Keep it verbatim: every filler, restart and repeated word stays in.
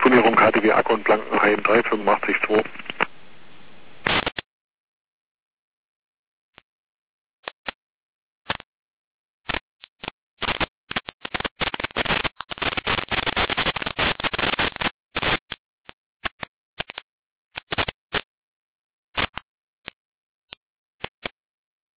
Positionierung K T W Akku und Blankenheim drei fünf acht zwei.